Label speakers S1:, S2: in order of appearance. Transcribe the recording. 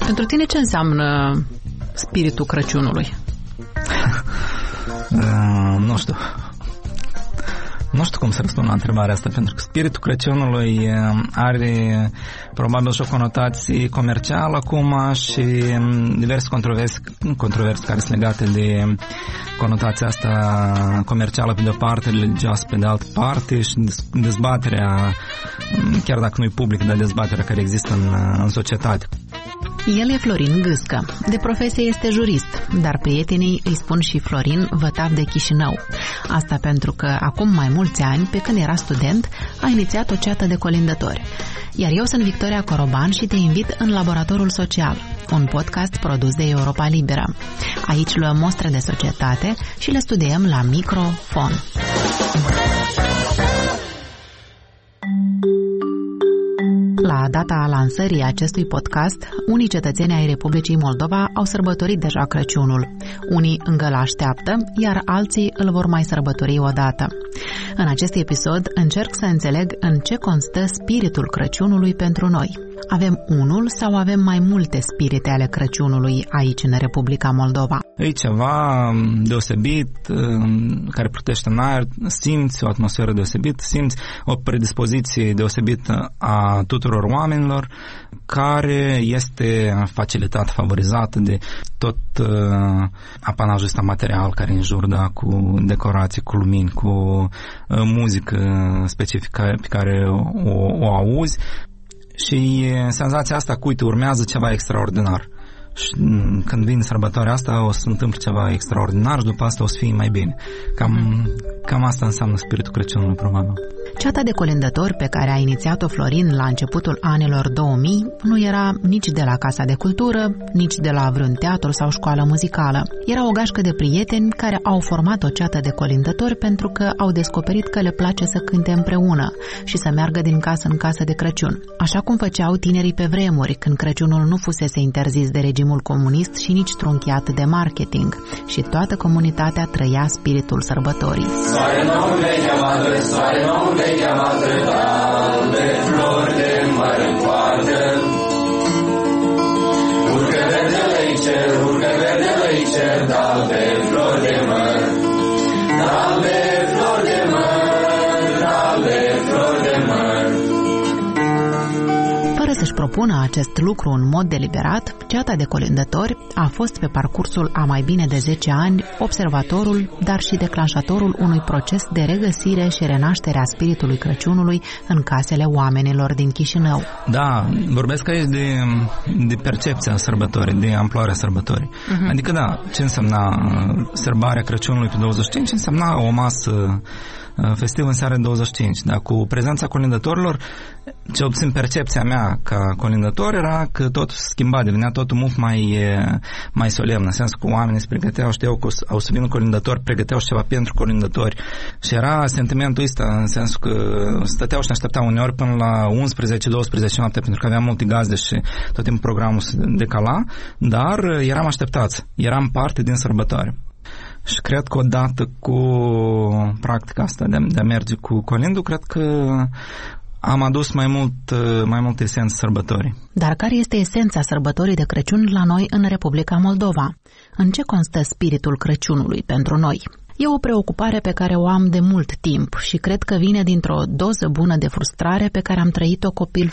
S1: Pentru tine ce înseamnă spiritul Crăciunului?
S2: Nu știu. Nu știu cum să răspund la întrebarea asta, pentru că spiritul Crăciunului are probabil și o conotație comercială acum și diverse controverse care sunt legate de conotația asta comercială pe de o parte, religioasă pe de altă parte și dezbaterea, chiar dacă nu e publică, dar dezbaterea care există în societate.
S1: El e Florin Gâscă. De profesie este jurist, dar prietenii îi spun și Florin Vătav de Chișinău. Asta pentru că acum mai mulți ani, pe când era student, a inițiat o ceată de colindători. Iar eu sunt Victoria Coroban și te invit în Laboratorul Social, un podcast produs de Europa Liberă. Aici luăm mostre de societate și le studiem la microfon. La data lansării acestui podcast, unii cetățeni ai Republicii Moldova au sărbătorit deja Crăciunul. Unii încă l-așteaptă, iar alții îl vor mai sărbători odată. În acest episod încerc să înțeleg în ce constă spiritul Crăciunului pentru noi. Avem unul sau avem mai multe spirite ale Crăciunului aici în Republica Moldova?
S2: E ceva deosebit, care plutește în aer, simți o atmosferă deosebită, simți o predispoziție deosebită a tuturor oamenilor, care este facilitată, favorizată de tot apanajul ăsta material care în jur, da, cu decorații, cu lumini, cu muzică specifică pe care o auzi. Și senzația asta că, uite, urmează ceva extraordinar. Și când vine sărbătoarea asta, o să se întâmple ceva extraordinar și după asta o să fie mai bine. Cam asta înseamnă spiritul Crăciunului, probabil.
S1: Ceata de colindători pe care a inițiat-o Florin la începutul anilor 2000 nu era nici de la Casa de Cultură, nici de la vreun teatru sau școală muzicală. Era o gașcă de prieteni care au format o ceată de colindători pentru că au descoperit că le place să cânte împreună și să meargă din casă în casă de Crăciun. Așa cum făceau tinerii pe vremuri, când Crăciunul nu fusese interzis de regimul comunist și nici trunchiat de marketing. Și toată comunitatea trăia spiritul sărbătorii.
S3: Soare nou vechea madre, soare nou vechea madre, de flori de măr în poartă. Urcă verdele-i cer, urcă verdele-i cer, de flori de măr, de flori de măr, de flori de măr.
S1: Fără să-și propună acest lucru în mod deliberat, ceata de colindători a fost pe parcursul a mai bine de 10 ani observatorul, dar și declanșatorul unui proces de regăsire și renaștere a spiritului Crăciunului în casele oamenilor din Chișinău.
S2: Da, vorbesc aici de percepția sărbătorii, de amploarea sărbătorii. Adică, da, ce însemna sărbarea Crăciunului pe 25, ce însemna o masă festiv în seara 25, dar cu prezența colindătorilor, cel puțin percepția mea ca colindător era că totul se schimba, devenea totul mult mai solemn, în sensul că oamenii se pregăteau, știau că au să vină colindători, pregăteau și ceva pentru colindători și era sentimentul ăsta, în sensul că stăteau și ne așteptau uneori până la 11-12 noapte, pentru că aveam multe gazde și tot timpul programul se decala, dar eram așteptați, eram parte din sărbătoare. Și cred că odată cu practica asta de a merge cu colindul, cred că am adus mai mult esență sărbătorii.
S1: Dar care este esența sărbătorii de Crăciun la noi în Republica Moldova? În ce constă spiritul Crăciunului pentru noi? E o preocupare pe care o am de mult timp și cred că vine dintr-o doză bună de frustrare pe care am trăit-o copil